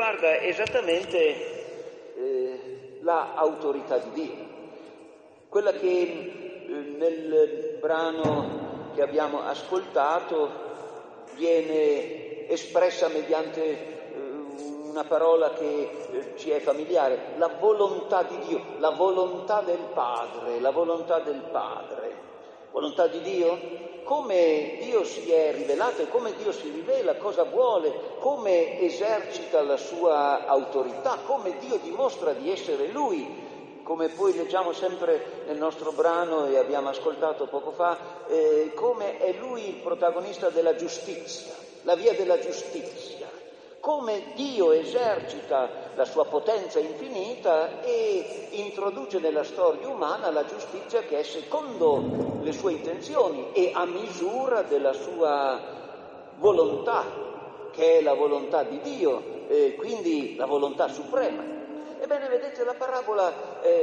riguarda esattamente l'autorità di Dio, quella che nel brano che abbiamo ascoltato viene espressa mediante una parola che ci è familiare, la volontà di Dio, la volontà del Padre, la volontà del Padre. Volontà di Dio? Come Dio si è rivelato e come Dio si rivela, cosa vuole, come esercita la sua autorità, come Dio dimostra di essere Lui, come poi leggiamo sempre nel nostro brano e abbiamo ascoltato poco fa, come è Lui il protagonista della giustizia, la via della giustizia, come Dio esercita la sua potenza infinita e introduce nella storia umana la giustizia che è secondo le sue intenzioni e a misura della sua volontà, che è la volontà di Dio, quindi la volontà suprema. Ebbene, vedete, la parabola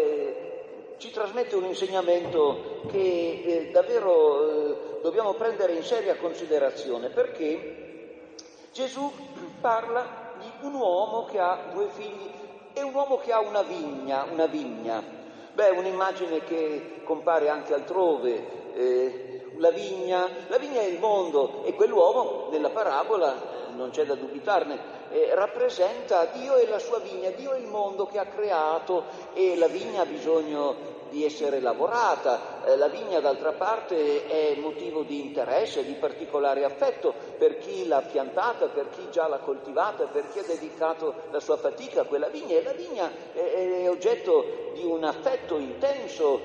ci trasmette un insegnamento che davvero dobbiamo prendere in seria considerazione, perché Gesù parla di un uomo che ha 2 figli e un uomo che ha una vigna. Beh, un'immagine che compare anche altrove. La vigna è il mondo e quell'uomo nella parabola, non c'è da dubitarne, rappresenta Dio e la sua vigna. Dio è il mondo che ha creato e la vigna ha bisogno di essere lavorata. La vigna d'altra parte è motivo di interesse, di particolare affetto per chi l'ha piantata, per chi già l'ha coltivata, per chi ha dedicato la sua fatica a quella vigna, e la vigna è oggetto di un affetto intenso,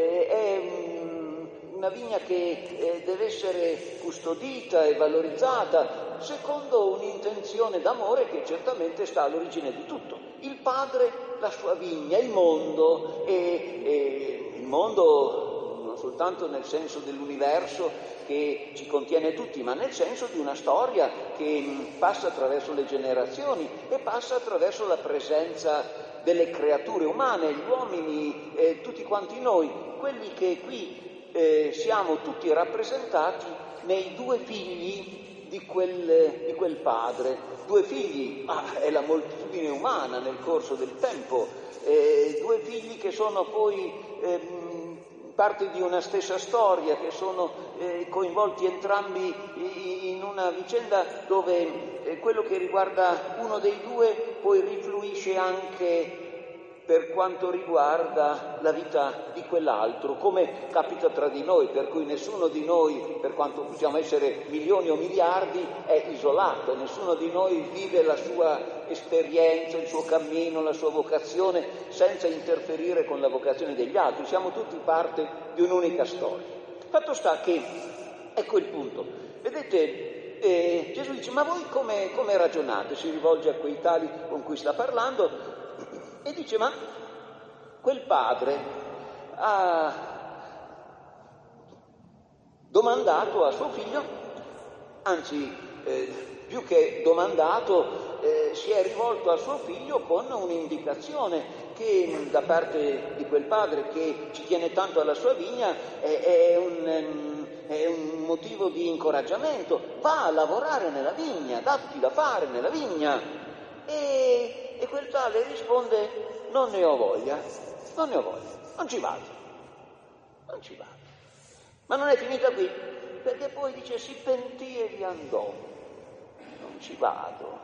è una vigna che deve essere custodita e valorizzata secondo un'intenzione d'amore che certamente sta all'origine di tutto. Il Padre, la sua vigna, il mondo, e il mondo non soltanto nel senso dell'universo che ci contiene tutti, ma nel senso di una storia che passa attraverso le generazioni e passa attraverso la presenza delle creature umane, gli uomini, tutti quanti noi, quelli che qui siamo tutti rappresentati nei 2 figli di quel padre. 2 figli, è la moltitudine umana nel corso del tempo, 2 figli che sono poi parte di una stessa storia, che sono coinvolti entrambi in una vicenda dove quello che riguarda uno dei 2 poi rifluisce anche per quanto riguarda la vita di quell'altro, come capita tra di noi, per cui nessuno di noi, per quanto possiamo essere milioni o miliardi, è isolato, nessuno di noi vive la sua esperienza, il suo cammino, la sua vocazione senza interferire con la vocazione degli altri, siamo tutti parte di un'unica storia. Fatto sta che, ecco il punto, vedete, Gesù dice: ma voi come ragionate? Si rivolge a quei tali con cui sta parlando e dice: ma quel padre ha domandato a suo figlio, anzi più che domandato si è rivolto a suo figlio con un'indicazione che da parte di quel padre che ci tiene tanto alla sua vigna è un motivo di incoraggiamento. Va a lavorare nella vigna, datti da fare nella vigna. E quel tale risponde: non ne ho voglia, non ci vado. Ma non è finita qui, perché poi dice: si pentì e vi andò. Non ci vado.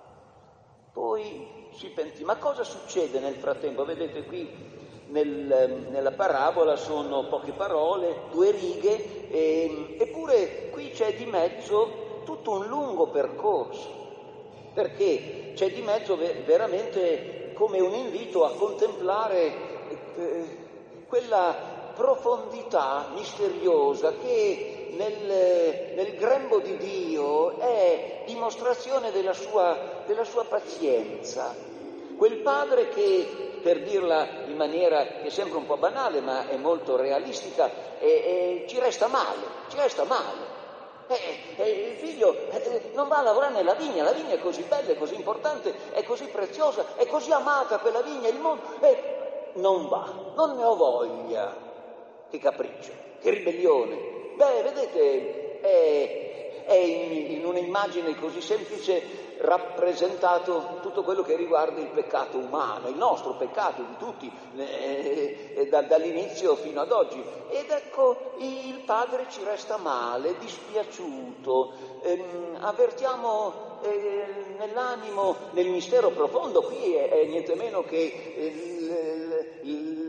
Poi si pentì. Ma cosa succede nel frattempo? Vedete qui nella parabola sono poche parole, 2 righe, eppure qui c'è di mezzo tutto un lungo percorso. Perché c'è di mezzo veramente come un invito a contemplare quella profondità misteriosa che nel grembo di Dio è dimostrazione della sua pazienza. Quel padre che, per dirla in maniera che sembra un po' banale ma è molto realistica, ci resta male. Il figlio non va a lavorare nella vigna, la vigna è così bella, è così importante, è così preziosa, è così amata quella vigna, il mondo, non va, non ne ho voglia. Che capriccio, che ribellione. Beh, vedete, è in un'immagine così semplice rappresentato tutto quello che riguarda il peccato umano, il nostro peccato di tutti, dall'inizio fino ad oggi. Ed ecco, il padre ci resta male, dispiaciuto, avvertiamo nell'animo, nel mistero profondo, qui è niente meno che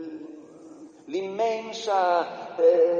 l'immensa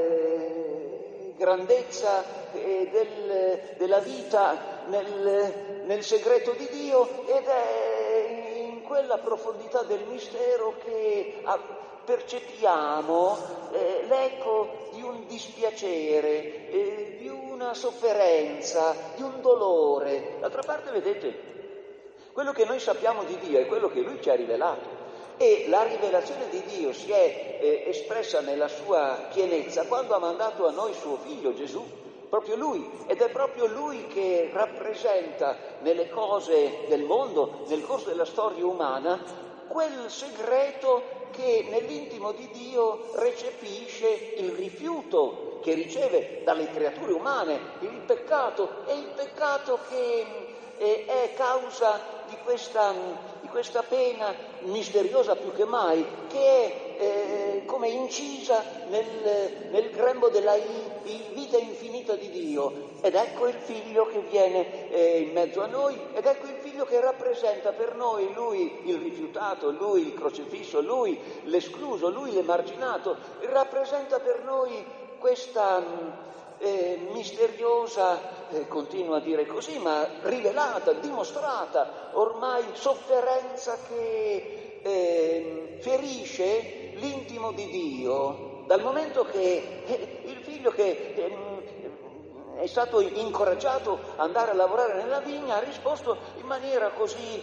grandezza della vita nel segreto di Dio, ed è in quella profondità del mistero che percepiamo l'eco di un dispiacere, di una sofferenza, di un dolore. D'altra parte, vedete, quello che noi sappiamo di Dio è quello che Lui ci ha rivelato. E la rivelazione di Dio si è espressa nella sua pienezza quando ha mandato a noi suo figlio Gesù, proprio Lui, ed è proprio Lui che rappresenta nelle cose del mondo, nel corso della storia umana, quel segreto che nell'intimo di Dio recepisce il rifiuto che riceve dalle creature umane, il peccato, e il peccato che è causa di questa pena misteriosa più che mai, che è come incisa nel grembo della vita infinita di Dio. Ed ecco il figlio che viene in mezzo a noi, ed ecco il figlio che rappresenta per noi Lui il rifiutato, Lui il crocifisso, Lui l'escluso, Lui l'emarginato. Rappresenta per noi questa misteriosa, continuo a dire così, ma rivelata, dimostrata ormai sofferenza che ferisce l'intimo di Dio, dal momento che il figlio che è stato incoraggiato ad andare a lavorare nella vigna ha risposto in maniera così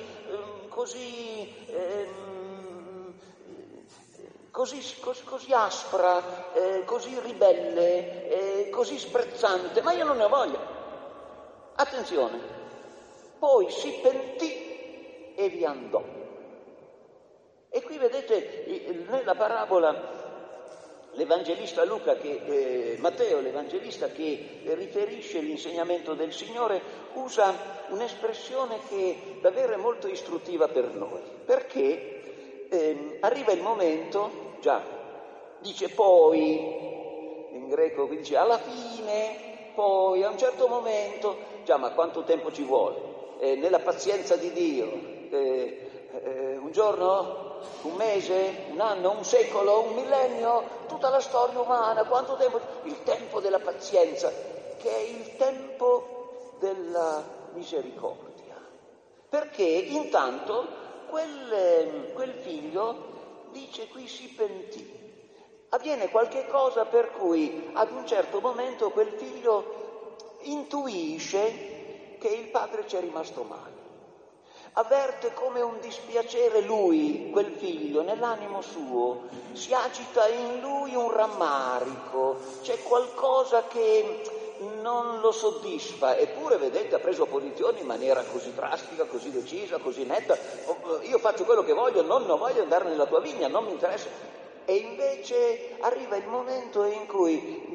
aspra, così ribelle, così sprezzante, ma io non ne ho voglia. Attenzione, poi si pentì e vi andò. E qui vedete nella parabola l'Evangelista Matteo, l'Evangelista che riferisce l'insegnamento del Signore, usa un'espressione che davvero è molto istruttiva per noi, perché arriva il momento. Già, dice poi, in greco dice alla fine, poi, a un certo momento, già, ma quanto tempo ci vuole? Nella pazienza di Dio, un giorno, un mese, un anno, un secolo, un millennio, tutta la storia umana, quanto tempo? Il tempo della pazienza, che è il tempo della misericordia. Perché intanto quel figlio, dice qui, si pentì. Avviene qualche cosa per cui ad un certo momento quel figlio intuisce che il padre ci è rimasto male. Avverte come un dispiacere lui, quel figlio, nell'animo suo. Si agita in lui un rammarico. C'è qualcosa che non lo soddisfa, eppure vedete ha preso posizione in maniera così drastica, così decisa, così netta. Io faccio quello che voglio, non voglio andare nella tua vigna, non mi interessa. E invece arriva il momento in cui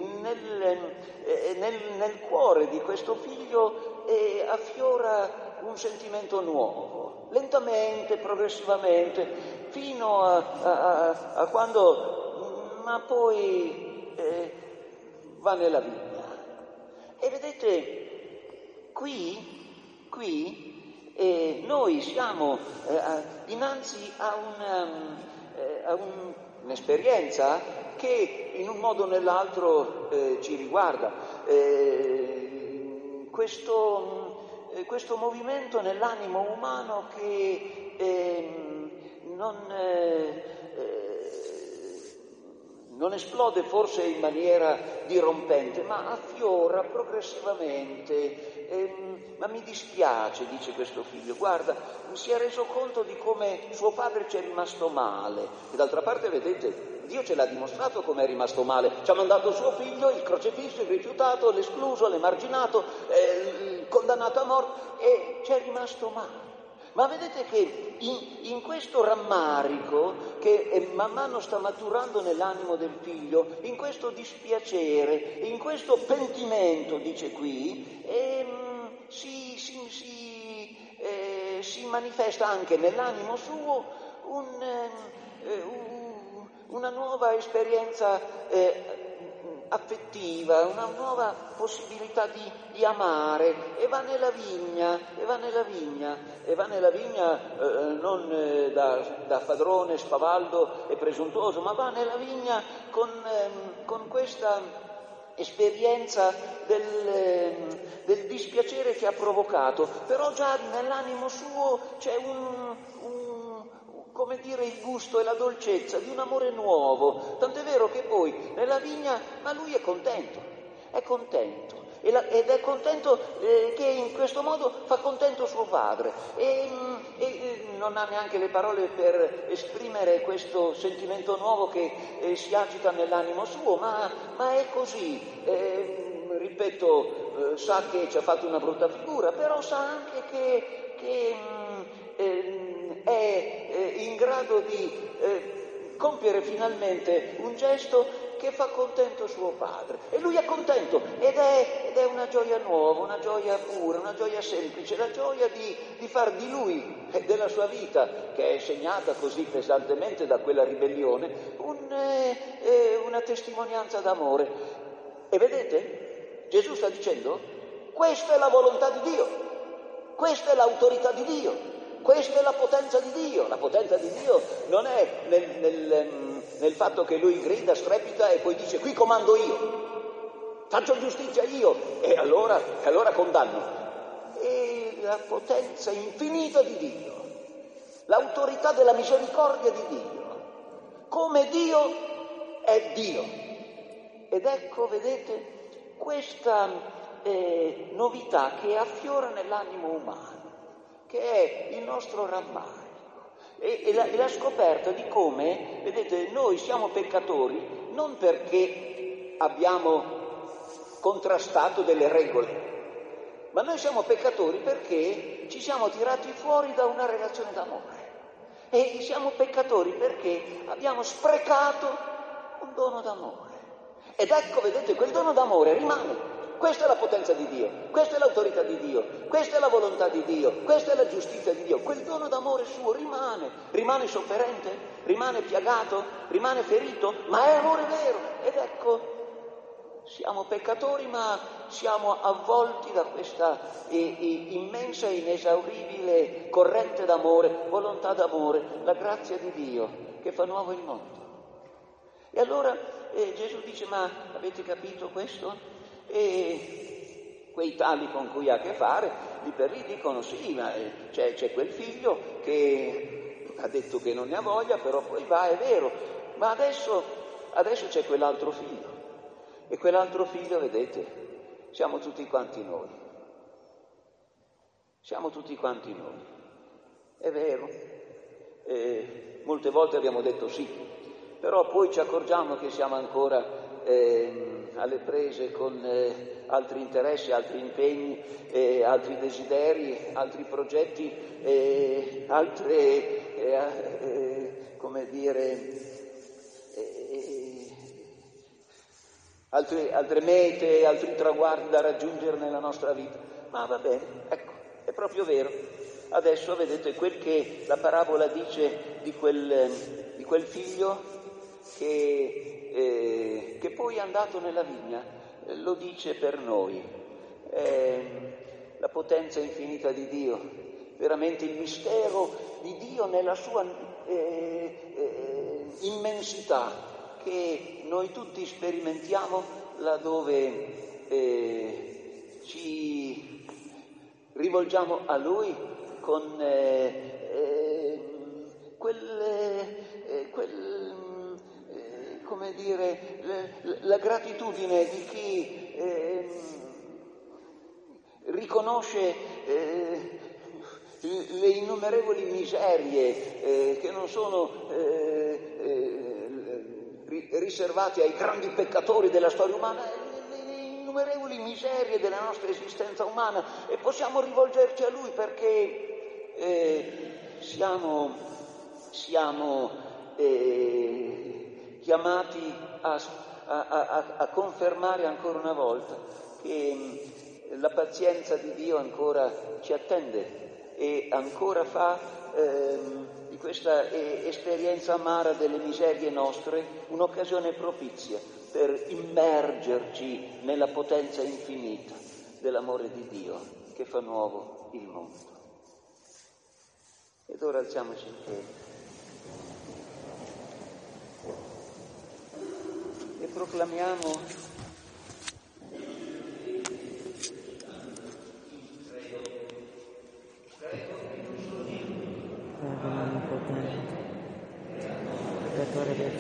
nel cuore di questo figlio affiora un sentimento nuovo, lentamente, progressivamente, fino a quando, ma poi va nella vigna. E vedete, qui noi siamo dinanzi a un'esperienza che in un modo o nell'altro ci riguarda. Questo movimento nell'animo umano che non esplode forse in maniera dirompente, ma affiora progressivamente. Ma mi dispiace, dice questo figlio, guarda, si è reso conto di come suo padre ci è rimasto male. E d'altra parte, vedete, Dio ce l'ha dimostrato come è rimasto male. Ci ha mandato suo figlio, il crocifisso, il rifiutato, l'escluso, l'emarginato, il condannato a morte, e ci è rimasto male. Ma vedete che in questo rammarico che man mano sta maturando nell'animo del figlio, in questo dispiacere, in questo pentimento, dice qui, si manifesta anche nell'animo suo una nuova esperienza affettiva, una nuova possibilità di amare, e va nella vigna non da padrone spavaldo e presuntuoso, ma va nella vigna con questa esperienza del dispiacere che ha provocato, però già nell'animo suo c'è come dire, il gusto e la dolcezza di un amore nuovo, tant'è vero che poi nella vigna, ma lui è contento, ed è contento che in questo modo fa contento suo padre, e non ha neanche le parole per esprimere questo sentimento nuovo che si agita nell'animo suo, ma è così. Ripeto, sa che ci ha fatto una brutta figura, però sa anche che è in grado di compiere finalmente un gesto che fa contento suo padre, e lui è contento, ed è una gioia nuova, una gioia pura, una gioia semplice, la gioia di far di lui e della sua vita, che è segnata così pesantemente da quella ribellione, una testimonianza d'amore. E vedete, Gesù sta dicendo: questa è la volontà di Dio, questa è l'autorità di Dio, questa è la potenza di Dio. La potenza di Dio non è nel fatto che lui grida, strepita e poi dice: qui comando io, faccio giustizia io, e allora condanno. È la potenza infinita di Dio, l'autorità della misericordia di Dio, come Dio è Dio. Ed ecco, vedete, questa novità che affiora nell'animo umano, che è il nostro rammarico, e la scoperta di come, vedete, noi siamo peccatori non perché abbiamo contrastato delle regole, ma noi siamo peccatori perché ci siamo tirati fuori da una relazione d'amore, e siamo peccatori perché abbiamo sprecato un dono d'amore. Ed ecco, vedete, quel dono d'amore rimane. Questa è la potenza di Dio, questa è l'autorità di Dio, questa è la volontà di Dio, questa è la giustizia di Dio. Quel dono d'amore suo rimane sofferente, rimane piagato, rimane ferito, ma è amore vero. Ed ecco, siamo peccatori, ma siamo avvolti da questa immensa e inesauribile corrente d'amore, volontà d'amore, la grazia di Dio che fa nuovo il mondo. E allora Gesù dice: ma avete capito questo? E quei tali con cui ha a che fare, lì per lì dicono: sì, ma c'è quel figlio che ha detto che non ne ha voglia, però poi va, è vero, ma adesso c'è quell'altro figlio, e quell'altro figlio, vedete, siamo tutti quanti noi, è vero. Molte volte abbiamo detto sì, però poi ci accorgiamo che siamo ancora alle prese con altri interessi, altri impegni, altri desideri, altri progetti, altre mete, altri traguardi da raggiungere nella nostra vita. Ma va bene, ecco, è proprio vero. Adesso vedete quel che la parabola dice di quel figlio che poi è andato nella vigna, lo dice per noi. La potenza infinita di Dio, veramente il mistero di Dio nella sua immensità, che noi tutti sperimentiamo laddove ci rivolgiamo a Lui con come dire, la gratitudine di chi riconosce le innumerevoli miserie che non sono riservate ai grandi peccatori della storia umana, le innumerevoli miserie della nostra esistenza umana, e possiamo rivolgerci a Lui perché siamo chiamati a confermare ancora una volta che la pazienza di Dio ancora ci attende e ancora fa di questa esperienza amara delle miserie nostre un'occasione propizia per immergerci nella potenza infinita dell'amore di Dio che fa nuovo il mondo. Ed ora alziamoci in piedi e proclamiamo potente,